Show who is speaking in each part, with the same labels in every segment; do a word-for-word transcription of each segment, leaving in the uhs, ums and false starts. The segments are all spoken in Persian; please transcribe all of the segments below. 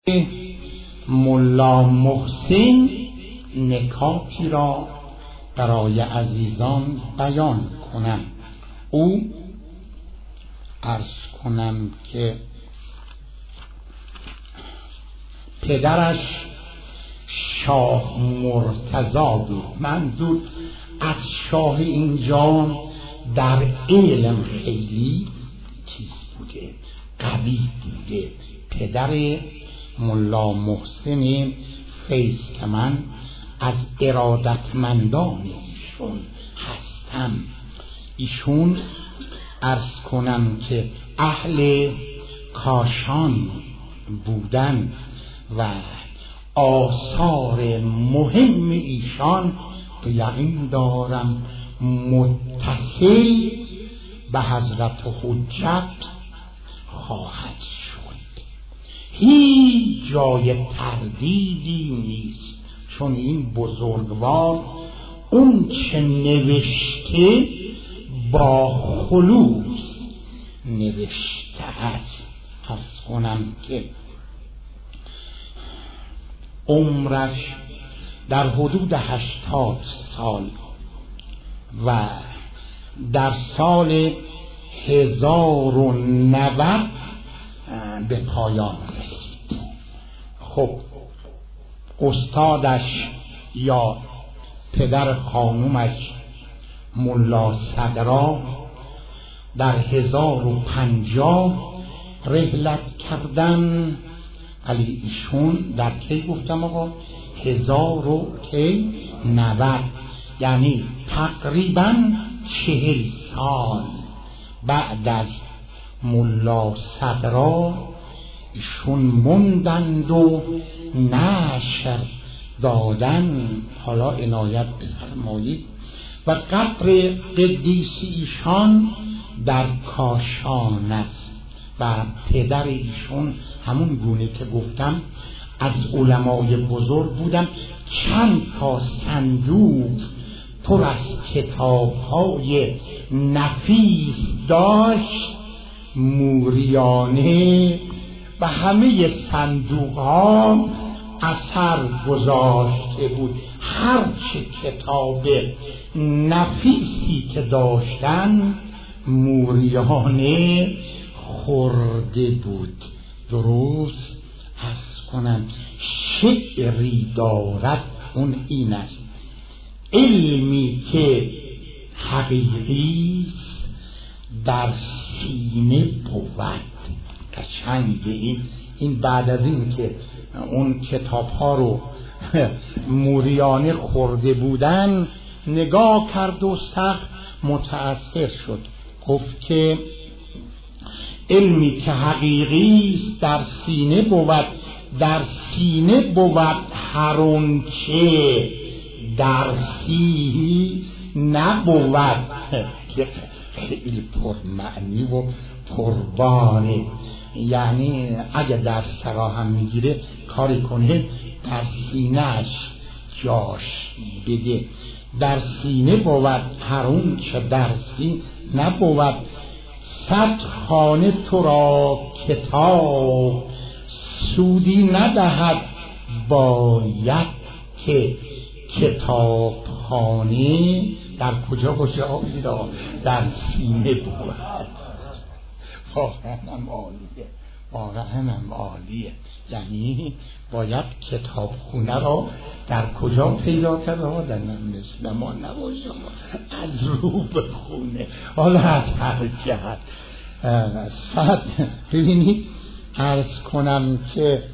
Speaker 1: ملا محسن نکاتی را برای عزیزان بیان کنم. او عرض کنم که پدرش شاه مرتضی بود. منظور از شاه اینجا در علم خیلی چیز بوده، قوی بوده. پدر ملا محسن فیض که من از ارادتمندان ایشون هستم. ایشون عرض کنم که اهل کاشان بودن و آثار مهم ایشان به یقین دارم متصل به حضرت حجت خواهد شد. هیچ جای تردیدی نیست، چون این بزرگوار اون چه نوشته با خلوص نوشته است. عرض کنم که عمرش در حدود هشتاد سال و در سال هزار و نود به پایان رسید. خب استادش یا پدر خانومش ملا صدرا در هزار و پنجاه رحلت کردن، ولی ایشون در کی گفتم آقا؟ هزار و کی نود، یعنی تقریبا چهل سال بعد از ملا صدرا ایشون موندند و نشر دادن. حالا عنایت بفرمایید. و قبر قدیسی ایشان در کاشان است و پدر ایشون همون گونه که گفتم از علمای بزرگ بودن. چند تا صندوق پر از کتاب‌های نفیس داشت موریانه و همه صندوق‌ها اثر گذاشته بود. هر چه کتاب نفیسی که داشتن موریانه خورده بود. درست عرض کنم شعری دارد، اون این است: علمی که حقیقی در سینه بود. قشنگ این این بعد از این که اون کتاب ها رو موریانه خورده بودن نگاه کرد و سخت متأثر شد. گفت که علمی که حقیقی است در سینه بود، در سینه بود هر آنچه درسی نبود. خیلی پرمعنی و پرباره. یعنی اگه در سرا هم میگیره کاری کنه در سینهش جاش بده. در سینه بود هر اون چه درسی نبود. صد خانه تو را کتاب سودی ندهد، باید که کتاب خانه در کجا کجا در سینه بود. واقعا هم عالیه، واقعا هم عالیه. یعنی باید کتاب خونه را در کجا پیدا کرد؟ آدم مثل ما نباشه، از رو به خونه. حالا از هر جهت صد ببینید عرض کنم که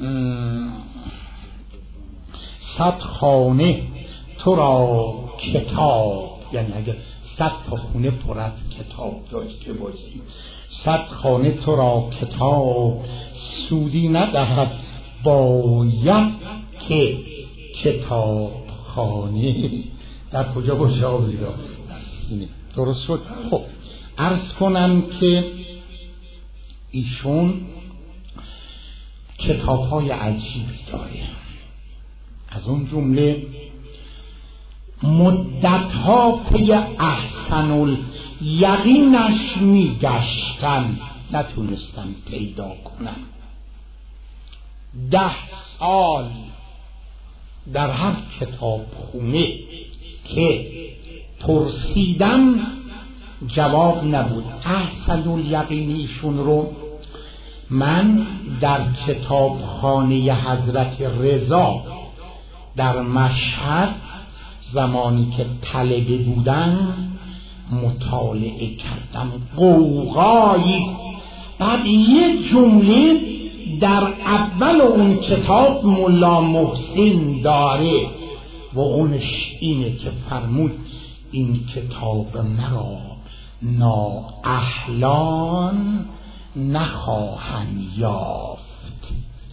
Speaker 1: صد خانه تو را کتاب، یعنی اگر صد تا خونه پر از کتاب داشته باشی، صد خانه تو را کتاب سودی ندهد، باید که کتاب خانه در کجا باشه؟ آویدا در سینه. درست شد. خب عرض کنم که ایشون کتاب های عجیبی داره. از اون جمله مدت ها پی احسن الیقینش می گشتم، نتونستم پیدا کنم. ده سال در هر کتاب خونه که پرسیدم جواب نبود. احسن الیقینیشون رو من در کتابخانه حضرت رضا در مشهد زمانی که طلبه بودم مطالعه کردم. قوقایی. بعد یک جمله در اول اون کتاب ملا محسن داره و اونش اینه که فرمود این کتاب مرا نااهلان نخواهند یافت.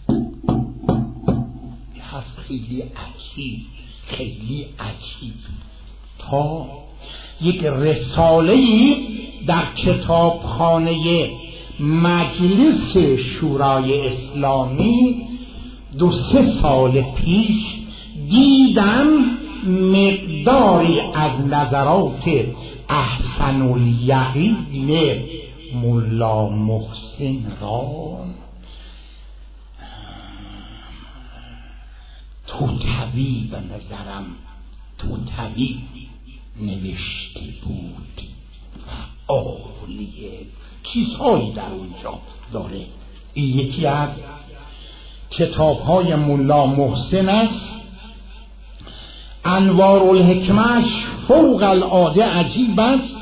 Speaker 1: هست خیلی عجیب، خیلی عجیب. تا یک رساله‌ای در کتابخانه مجلس شورای اسلامی دو سه سال پیش دیدم مقداری از نظرات احسن الیقین ملا محسن را توطئوی به نظرم توطئوی نوشته بود و عالیه. چیزهایی در اونجا داره. این یکی از کتاب‌های ملا محسن است. انوار الحکمش فوق العاده عجیب است.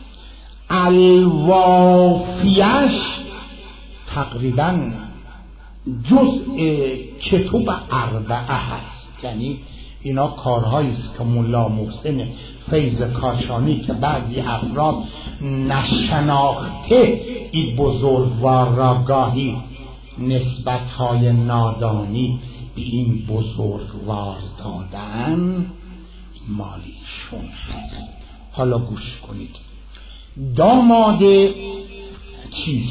Speaker 1: الوافیش تقریبا جزء کتب اربعه هست. یعنی اینا کارهایی است که ملا محسن فیض کاشانی که بعضی افراد نشناخته این بزرگوار را گاهی نسبت‌های نادانی به این بزرگوار دادن مالیشون هست. حالا گوش کنید. داماد چیز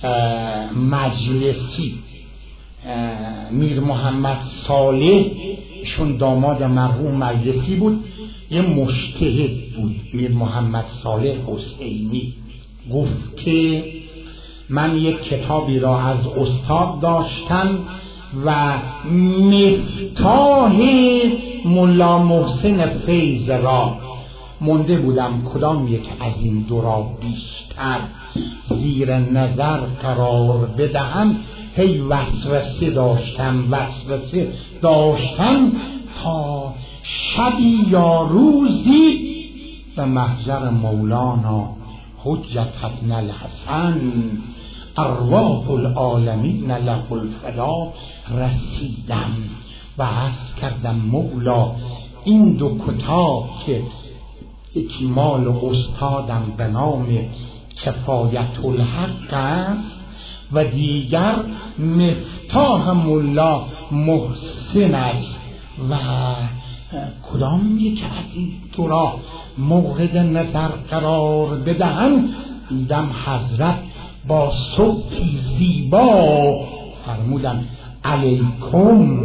Speaker 1: مجلسی میر محمد صالح، شون داماد مرحوم مجلسی بود، یه مجتهد بود. میر محمد صالح حسینی گفت که من یک کتابی را از استاد داشتم و مفتاح ملا محسن فیض را مونده بودم کدام یک از این دو را بیشتر زیر نظر قرار بدهم. هی وسوسه داشتم وسوسه داشتم تا شبی یا روزی به محضر مولانا حجت ابن الحسن ارواح العالمین له الفدا رسیدم و عرض کردم مولا این دو کتاب که یکی مال استادم به نام کفایت الحق است و دیگر مفتاح ملا محسن است و کدام یک از این دو را مورد نظر قرار بدهم؟ دیدم حضرت با صوتی زیبا فرمودن علیکم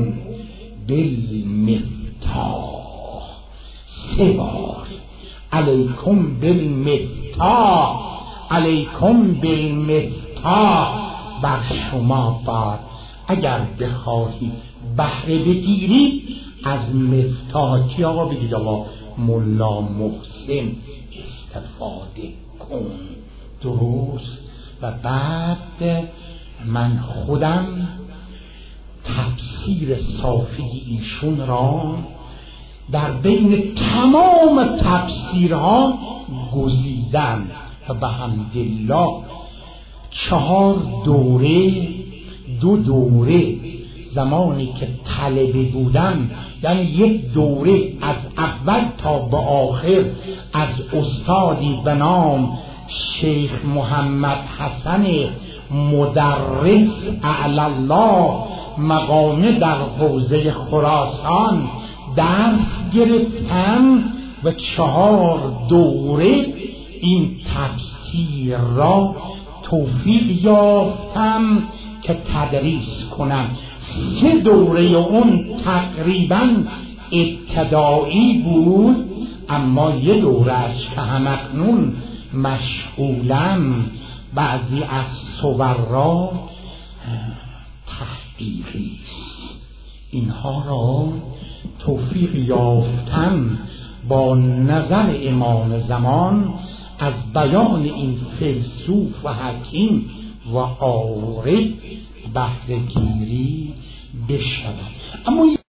Speaker 1: بالمفتاح. سه بار علیکم بالمفتاح، علیکم بالمفتاح. بر شما باد اگر بخواهید بهره بگیرید از مفتاح کی آقا بگید آقا ملا محسن استفاده کن. درست. و بعد من خودم تفسیر صافی ایشون را در بین تمام تفسیرها گزیدم و به حمدالله چهار دوره دو دوره زمانی که طلبه بودم، یعنی یک دوره از اول تا به آخر از استادی به نام شیخ محمد حسن مدرس اعلی الله مقامه در حوزه خراسان درس گرفتم و چهار دوره این تفسیر را توفیق یافتم که تدریس کنم. سه دوره اون تقریبا ابتدایی بود، اما یه دورهش که همکنون مشغولم بعضی از صور را تحقیقی است. اینها را توفیق یافتن با نظر امام زمان از بیان این فیلسوف و حکیم و عارف بهره گیری بشود. اما